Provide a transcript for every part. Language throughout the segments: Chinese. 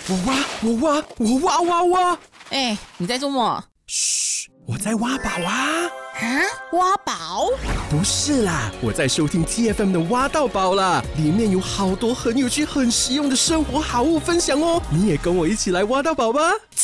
我挖。 哎，你在做什么？ 嘘，我在挖宝啊！ 挖宝？ 不是啦，我在收听 TFM 的挖到宝啦，里面有好多很有趣、很实用的生活好物分享哦。你也跟我一起来挖到宝吧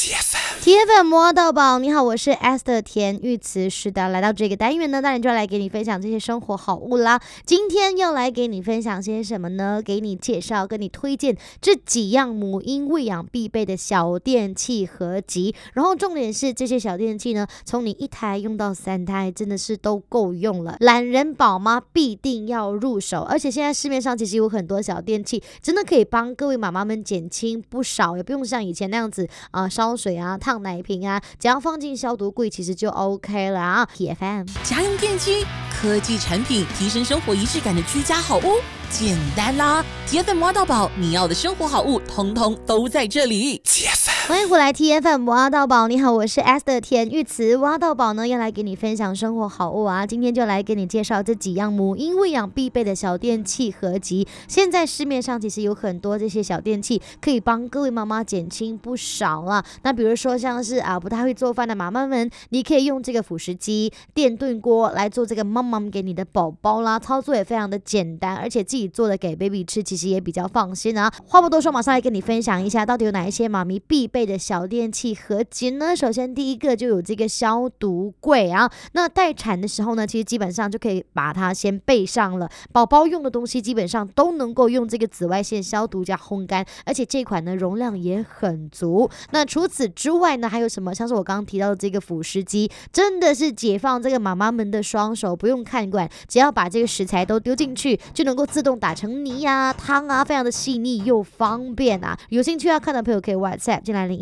！TFM 挖到宝，你好，我是 Esther 田玉慈。是的，来到这个单元呢，当然就要来给你分享这些生活好物啦。今天要来给你分享些什么呢？给你介绍，跟你推荐这几样母婴喂养必备的小电器合集。然后重点是这些小电器呢，从你一胎用到3胎，真的是都够用了。懒人宝妈必定要入手，而且现在市面上其实有很多小电器，真的可以帮各位妈妈们减轻不少，也不用像以前那样子烧水啊、烫奶瓶啊，只要放进消毒柜其实就 OK 了啊。TFM 家用电机、科技产品，提升生活仪式感的居家好物，简单啦 ！TFM 挖到宝，你要的生活好物，通通都在这里。 欢迎回来 TFM 挖到宝，你好，我是 Esther 田玉慈。挖到宝呢，要来给你分享生活好物啊，今天就来给你介绍这几样母婴喂养必备的小电器合集。现在市面上其实有很多这些小电器，可以帮各位妈妈减轻不少啦。那比如说像是不太会做饭的妈妈们，你可以用这个辅食机、电炖锅来做这个妈妈给你的宝宝啦，操作也非常的简单，而且自己做的给 baby 吃，其实也比较放心啊。话不多说，马上来跟你分享一下，到底有哪一些妈咪必备的小电器合集呢？首先第一个就有这个消毒柜啊，那待产的时候呢，其实基本上就可以把它先备上了。宝宝用的东西基本上都能够用这个紫外线消毒加烘干，而且这款呢容量也很足。那除此之外呢，还有什么？像是我刚刚提到的这个辅食机，真的是解放这个妈妈们的双手，不用看管，只要把这个食材都丢进去，就能够自动打成泥啊、汤啊，非常的细腻又方便啊。有兴趣要看的朋友可以 WhatsApp 进来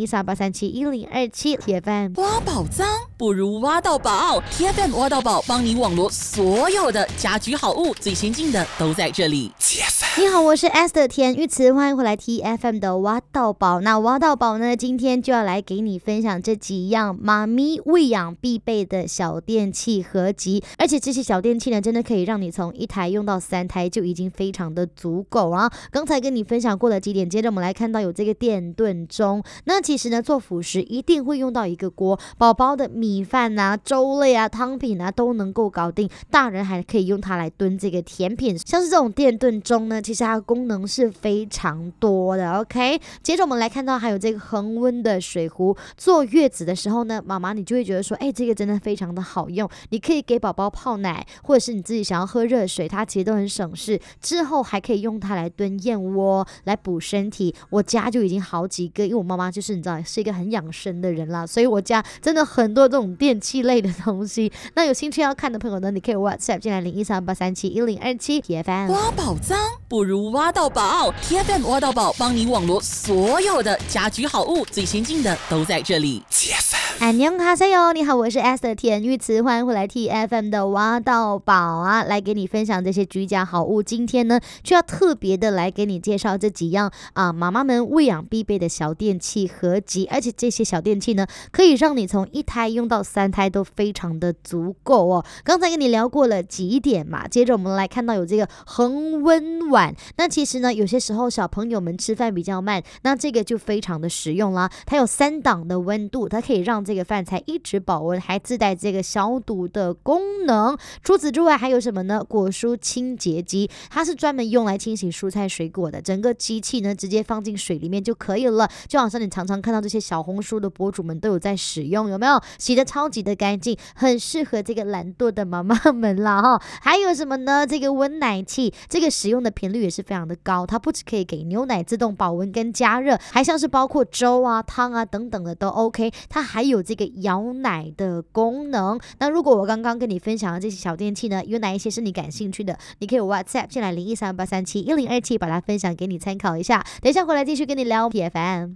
0138371027 TFM。 挖宝藏不如挖到宝 ，TFM 挖到宝帮你网罗所有的家居好物，最先进的都在这里。 你好，我是 Esther 田玉慈，欢迎回来 TFM 的挖到宝。那挖到宝呢，今天就要来给你分享这几样妈咪喂养必备的小电器合集，而且这些小电器呢，真的可以让你从1胎用到3胎就已经非常的足够啊。刚才跟你分享过了几点，接着我们来看到有这个电炖盅。那其实呢，做辅食一定会用到一个锅，宝宝的米饭啊、粥类啊、汤品啊都能够搞定，大人还可以用它来炖这个甜品。像是这种电炖盅呢，其实它的功能是非常多的 OK。 接着我们来看到还有这个恒温的水壶，坐月子的时候呢，妈妈你就会觉得说，这个真的非常的好用，你可以给宝宝泡奶，或者是你自己想要喝热水，它其实都很省事。之后还可以用它来炖燕窝，来补身体。我家就已经好几个，因为我妈妈就是你知道是一个很养生的人啦，所以我家真的很多这种电器类的东西。那有兴趣要看的朋友呢，你可以 WhatsApp 进来0138371027 TFM。 挖宝藏不如挖到宝 ，TFM 挖到宝帮你网罗所有的家居好物，最先进的都在这里。 안녕하세요，你好，我是 Esther 田玉慈，欢迎回来 TFM 的挖到宝啊，来给你分享这些居家好物。今天呢，就要特别的来给你介绍这几样妈妈们喂养必备的小电器合集，而且这些小电器呢，可以让你从1胎用到3胎都非常的足够哦。刚才跟你聊过了几点嘛，接着我们来看到有这个恒温碗。那其实呢，有些时候小朋友们吃饭比较慢，那这个就非常的实用啦。它有3档的温度，它可以让这个饭菜一直保温，还自带这个消毒的功能。除此之外还有什么呢？果蔬清洁机，它是专门用来清洗蔬菜水果的，整个机器呢直接放进水里面就可以了，就好像你常常看到这些小红书的博主们都有在使用，有没有？洗得超级的干净，很适合这个懒惰的妈妈们啦哈。还有什么呢？这个温奶器，这个使用的频率也是非常的高，它不只可以给牛奶自动保温跟加热，还像是包括粥啊、汤啊等等的都 OK。它还有这个摇奶的功能。那如果我刚刚跟你分享的这些小电器呢，有哪一些是你感兴趣的，你可以 WhatsApp 进来0138371027，把它分享给你参考一下。等一下回来继续跟你聊 TFM。